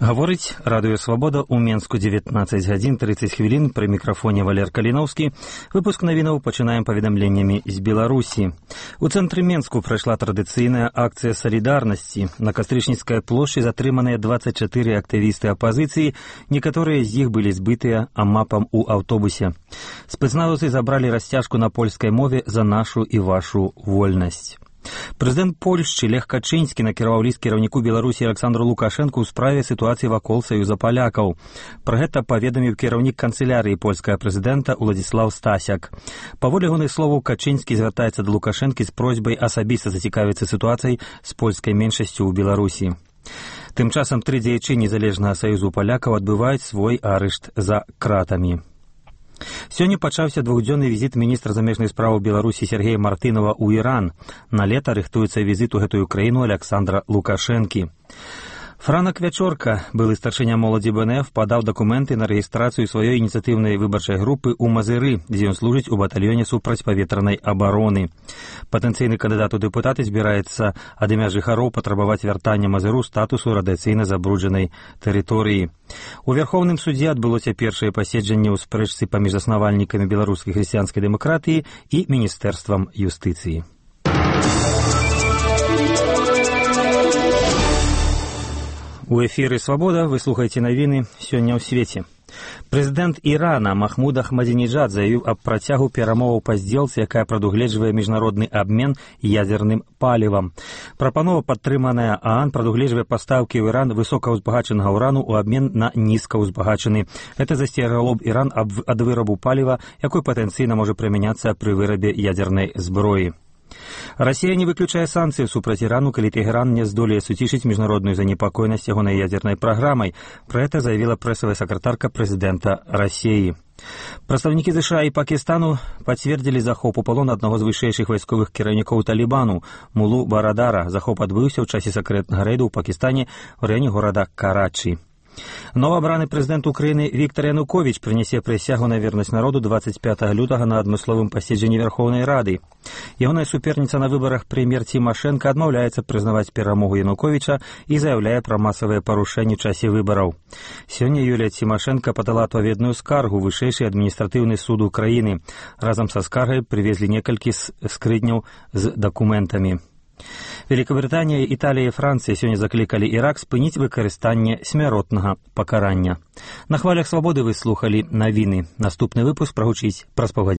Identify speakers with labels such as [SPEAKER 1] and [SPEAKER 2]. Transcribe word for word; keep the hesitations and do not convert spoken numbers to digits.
[SPEAKER 1] Говорить Радио Свобода у Менску девятнадцать гадзін тридцать хвілін, при микрофоне Валер Калиновский. Выпуск новинов починаем поведомлениями из Беларуси. У центре Менску прошла традиционная акция солидарности. На Кастрычніцкай площади затрыманыя двадцать четыре активисты оппозиции, некоторые из них были сбытые амапом у автобусе. Спецназовцы забрали растяжку на польской мове за нашу и вашу вольность. Прэзідэнт Польшчы Лех Качынскі накіраваў ліст кіраўніку Беларусі Александру Лукашэнку ў справе сітуацыі вакол Саюза палякаў. Пра гэта паведаміў кіраўнік канцылярыі польскага прэзідэнта Уладзіслаў Стасяк. Паводле ягоных словаў, Качынскі звяртаецца да Лукашэнкі з просьбай асабіста зацікавіцца сітуацыяй з польскай меншасцю ў Беларусі. Тым часам тры дзеячы незалежнага Саюзу палякаў адбываюць свой арышт за кратамі. Сёння пачаўся двухдзённы візіт міністра замежных спраў Беларусі Сергея Мартынова ў Іран. На лета рыхтуецца візіт у гэтую краіну Александра Лукашэнкі. Франак Вячорка, былы старшыня моладзі БНФ, падаў дакументы на рэгістрацыю сваёй ініцыятыўнай выбарчай групы ў Мазыры, дзе ён служыць у батальёне супрацьпаветранай абароны. Патэнцыйны кандыдат у дэпутаты збіраецца ад імя жыхароў патрабаваць вяртання Мазыру статусу радыяцыйна забруджанай тэрыторыі. У Верховным судзе адбылося першае паседжанне ў спрэчцы паміж заснавальнікамі беларускай хрысціянскай дэмакратыі і міністэрствам юстыцыі. У эфіры «Свабода» вы слухаеце навіны сёння ў свеце. Прэзідэнт Ірана Махмуд Ахмадзінеджад заявіў аб працягу перамоваў па здзелцы, якая прадугледжвае міжнародны абмен ядзерным палівам. Прапанова, падтрыманая ААН, прадугледжвае пастаўкі ў Іран высокаўзбагачанага ўрану ў абмен на нізкаўзбагачаны. Гэта засцерагало б Іран ад вырабу паліва, якой патэнцыйна можа прымяняцца пры вырабе ядзернай зброі. Расія не выключае санкцыі супраць Ірану, калі Тэхеран не здолее суцішыць міжнародную занепакоенасць ягонай ядзернай праграмай. Пра гэта заявіла прэсавая сакратарка прэзідэнта Расіі. Прадстаўнікі ЗША і Пакістану пацвердзілі захоп у палон аднаго з вышэйшых вайсковых кіраўнікоў Талібану, Мулу Барадара. Захоп адбыўся ў часе сакрэтнага рэйду ў Пакістане ў раёне горада Карачы. Новаабраны прэзідэнт Украіны Віктар Януковіч прынясе прысягу на вернасць народу двадцать пятага лютага на адмысловым паседжанні Верхоўнай Рады. Ягоная суперніца на выбарах прэм'ер Цімашэнка адмаўляецца прызнаваць перамогу Януковіча і заяўляе пра масавыя парушэнні ў часе выбараў. Сёння Юлія Цімашэнка падала адпаведную скаргу ў вышэйшы адміністратыўны суд Украіны. Разам са скаргай прывезлі некалькі скрыдняў з дакументамі. Великабрытанія, Італія і Францыя сёння заклікалі Ірак спыніць выкарыстанне смяротнага пакарання. На хвалях свабоды вы слухалі навіны. Наступны выпуск прагучыць праз паўгадзіны.